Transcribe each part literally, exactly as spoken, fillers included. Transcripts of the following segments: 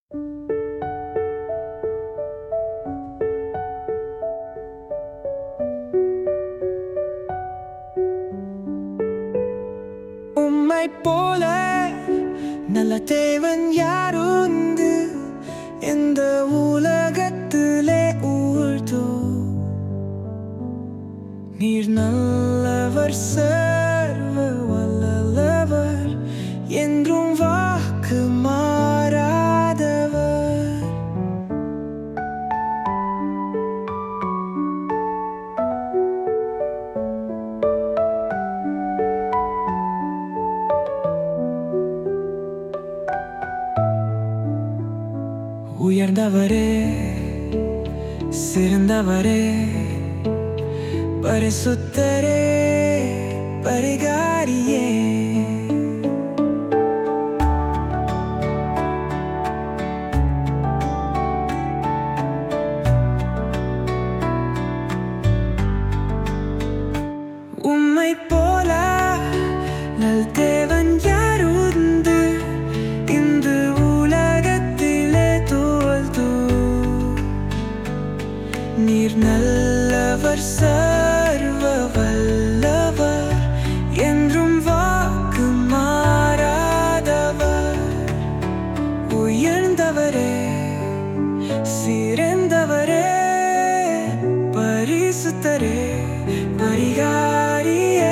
உம்மைப் போல நல்ல தேவன் யாருண்டு இந்த உலகத்திலே ஊழ்தோ. நீர் நல்லவர், சர்வ வல்லவர், என்றும் வாக்கு மாறாதவர். உயர்ந்தவரே, சிறந்தவரே, பரிசுத்தரே, பரிகாரியே. உம்மைப் போல நல் தேவன் யாருண்டு இந்த உலகத்திலே தோல்தோ. நீர் நல்லவர், சர்வ வல்லவர், என்றும் வாக்கு மாறாதவர். உயர்ந்தவரே, சிறந்தவரே, பரிசுத்தரே, பரிகாரியே.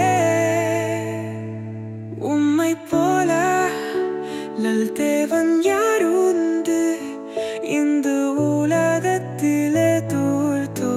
உம்மைப் போல நல் தேவன் யாருண்டு இந்த உலகத்திலே தோல்தோ.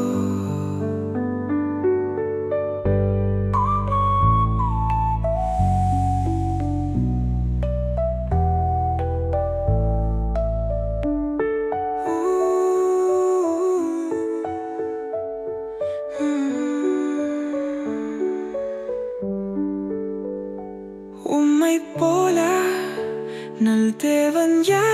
உம்மைப் போல நல் தேவன் யார்